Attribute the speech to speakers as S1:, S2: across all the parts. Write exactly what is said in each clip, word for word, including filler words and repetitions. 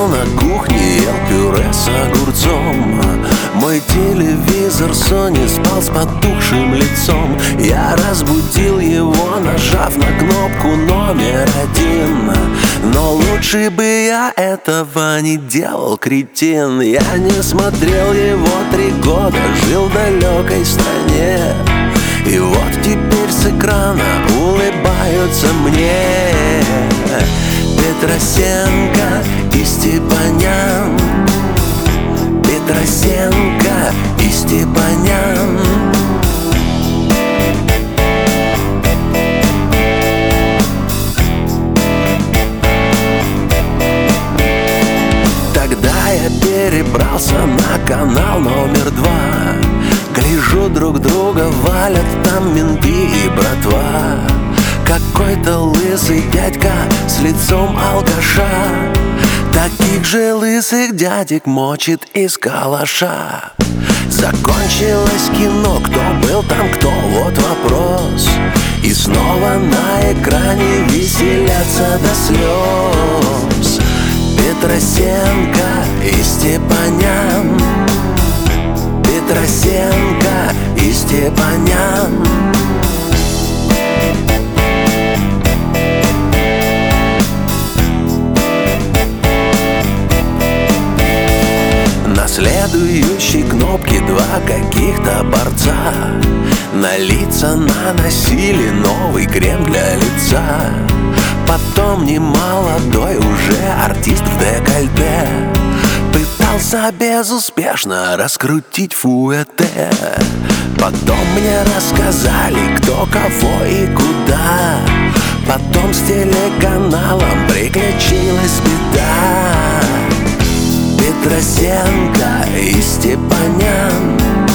S1: сидел на кухне, ел пюре с огурцом. Мой телевизор Sony спал с потухшим лицом. Я разбудил его, нажав на кнопку номер один. Но лучше бы я этого не делал, кретин. Я не смотрел его три года, жил в далекой стране. И вот теперь с экрана улыбаются мне Петросенко и Степанян, Петросенко и Степанян. Тогда я перебрался на канал номер два. Гляжу, друг друга валят там менты и братва. Какой-то лысый дядька с лицом алкаша таких же лысых дядек мочит из калаша. Закончилось кино, кто был там, кто, вот вопрос. И снова на экране веселятся до слез Петросенко и Степанян, Петросенко и Степанян. На следующей кнопке два каких-то борца на лица наносили новый крем для лица. Потом немолодой уже артист в декольте пытался безуспешно раскрутить фуэте. Потом мне рассказали, кто, кого и куда. Потом с телеканалом приключилась беда. Петросенко и Степанян,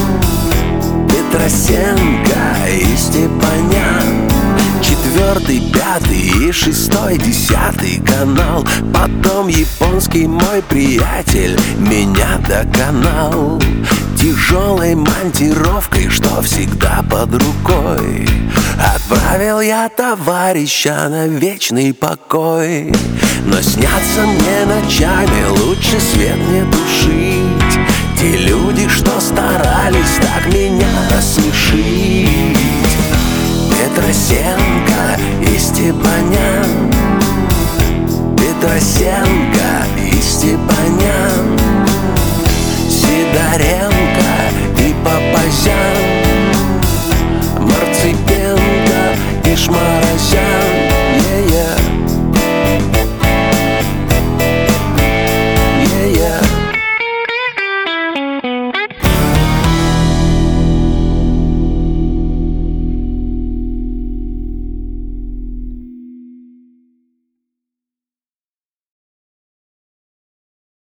S1: Петросенко и Степанян. Четвертый, пятый и шестой, десятый канал. Потом японский мой приятель меня доконал тяжелой монтировкой, что всегда под рукой. Отправил я товарища на вечный покой. Но снятся мне ночами, лучше свет не тушить. Те люди, что старались так меня рассмешить. Петросенко и Степанян, Петросенко и Степанян, Сидоренко и Папазян, Марципенко и Шмара.